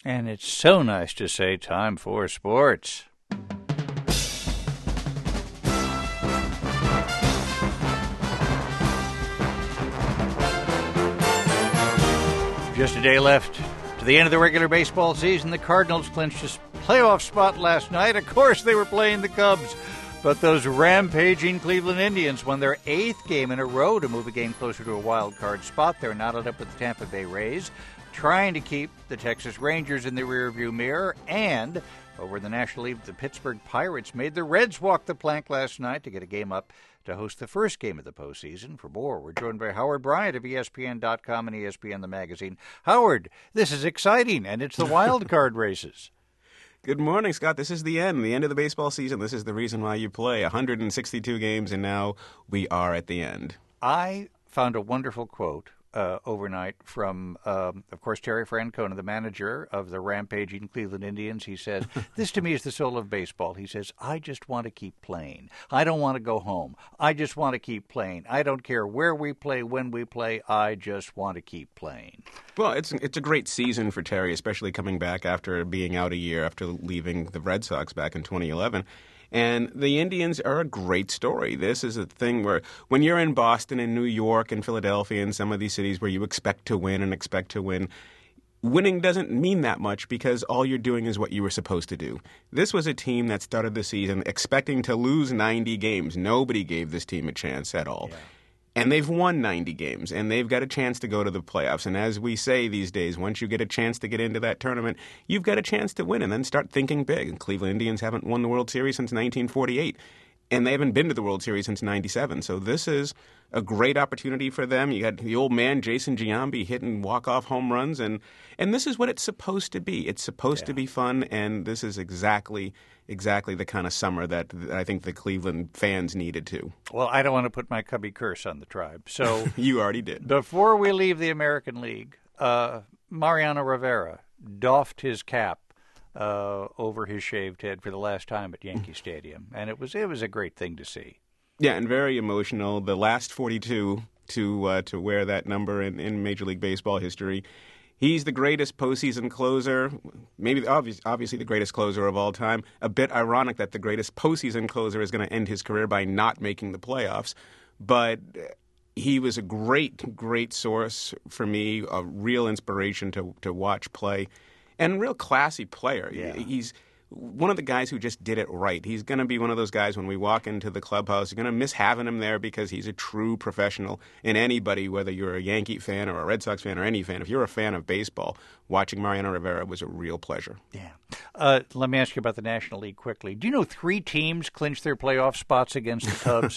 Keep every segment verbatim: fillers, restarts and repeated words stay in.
And it's so nice to say time for sports. Just a day left to the end of the regular baseball season. The Cardinals clinched a playoff spot last night. Of course, they were playing the Cubs. But those rampaging Cleveland Indians won their eighth game in a row to move a game closer to a wild card spot. They're knotted up with the Tampa Bay Rays, trying to keep the Texas Rangers in the rearview mirror. And over in the National League, the Pittsburgh Pirates made the Reds walk the plank last night to get a game up to host the first game of the postseason. For more, we're joined by Howard Bryant of E S P N dot com and E S P N the magazine. Howard, this is exciting, and it's the wild card races. Good morning, Scott. This is the end, the end of the baseball season. This is the reason why you play one hundred sixty-two games, and now we are at the end. I found a wonderful quote uh, overnight from, um, of course, Terry Francona, the manager of the rampaging Cleveland Indians. He says, this to me is the soul of baseball. He says, I just want to keep playing. I don't want to go home. I just want to keep playing. I don't care where we play, when we play. I just want to keep playing. Well, it's it's a great season for Terry, especially coming back after being out a year after leaving the Red Sox back in twenty eleven. And the Indians are a great story. This is a thing where when you're in Boston and New York and Philadelphia and some of these cities where you expect to win and expect to win, winning doesn't mean that much because all you're doing is what you were supposed to do. This was a team that started the season expecting to lose ninety games. Nobody gave this team a chance at all. Yeah. And they've won ninety games, and they've got a chance to go to the playoffs. And as we say these days, once you get a chance to get into that tournament, you've got a chance to win and then start thinking big. And Cleveland Indians haven't won the World Series since nineteen forty-eight, and they haven't been to the World Series since ninety-seven. So this is a great opportunity for them. You got the old man, Jason Giambi, hitting walk-off home runs, and, and this is what it's supposed to be. It's supposed yeah. to be fun, and this is exactly exactly the kind of summer that I think the Cleveland fans needed to. Well, I don't want to put my Cubby curse on the Tribe. So you already did. Before we leave the American League, uh, Mariano Rivera doffed his cap uh, over his shaved head for the last time at Yankee Stadium, and it was it was a great thing to see. Yeah, and very emotional. The last forty-two to uh, to wear that number in, in Major League Baseball history. He's the greatest postseason closer, maybe obvious, obviously the greatest closer of all time. A bit ironic that the greatest postseason closer is going to end his career by not making the playoffs. But he was a great, great source for me, a real inspiration to, to watch play, and a real classy player. Yeah. He's one of the guys who just did it right. He's going to be one of those guys when we walk into the clubhouse, you're going to miss having him there because he's a true professional. And anybody, whether you're a Yankee fan or a Red Sox fan or any fan, if you're a fan of baseball, watching Mariano Rivera was a real pleasure. Yeah. Uh, let me ask you about the National League quickly. Do you know three teams clinched their playoff spots against the Cubs?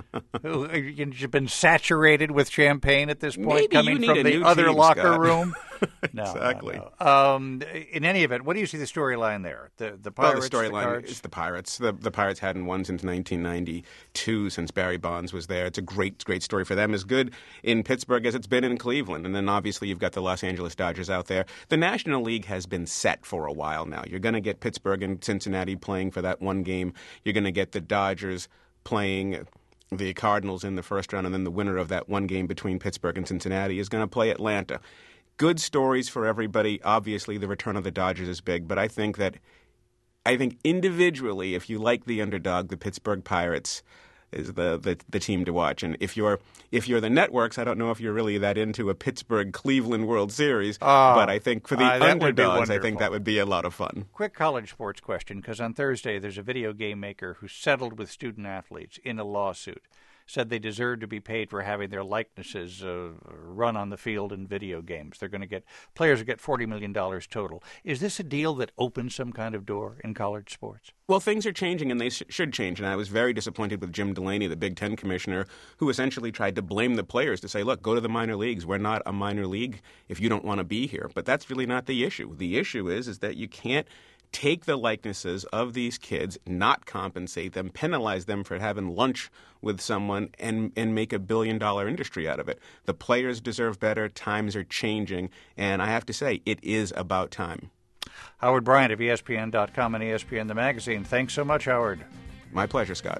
You've been saturated with champagne at this point, Maybe coming from the other team, locker Scott. room. No, exactly. No, no. Um, in any event, what do you see the storyline there? The the Pirates, well, the storyline Cards? is the Pirates. The the Pirates hadn't won since nineteen ninety-two, since Barry Bonds was there. It's a great, great story for them. As good in Pittsburgh as it's been in Cleveland. And then obviously you've got the Los Angeles Dodgers out there. The National League has been set for a while now. You're going to get Pittsburgh and Cincinnati playing for that one game. You're going to get the Dodgers playing the Cardinals in the first round, and then the winner of that one game between Pittsburgh and Cincinnati is going to play Atlanta. Good stories for everybody. Obviously, the return of the Dodgers is big, but I think that I think individually, if you like the underdog, the Pittsburgh Pirates is the, the the team to watch. And if you're if you're the networks, I don't know if you're really that into a Pittsburgh-Cleveland World Series, uh, but I think for the uh, underdogs, I think that would be a lot of fun. Quick college sports question, because on Thursday there's a video game maker who settled with student athletes in a lawsuit. Said they deserve to be paid for having their likenesses uh, run on the field in video games. They're going to get players will get forty million dollars total. Is this a deal that opens some kind of door in college sports? Well, things are changing, and they sh- should change. And I was very disappointed with Jim Delaney, the Big Ten commissioner, who essentially tried to blame the players to say, look, go to the minor leagues. We're not a minor league if you don't want to be here. But that's really not the issue. The issue is, is that you can't take the likenesses of these kids, not compensate them, penalize them for having lunch with someone, and, and make a billion-dollar industry out of it. The players deserve better. Times are changing. And I have to say, it is about time. Howard Bryant of E S P N dot com and E S P N the magazine. Thanks so much, Howard. My pleasure, Scott.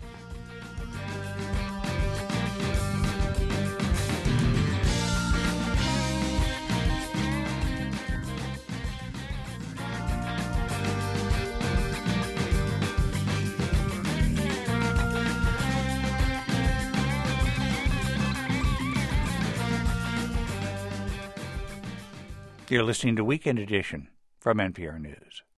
You're listening to Weekend Edition from N P R News.